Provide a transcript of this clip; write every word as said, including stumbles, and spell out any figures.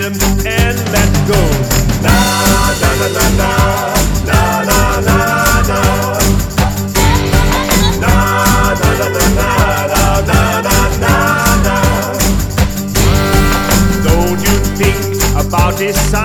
rhythm and let go. Na na na na na, na na na na, na na na na na, na na na na. Don't you think about this?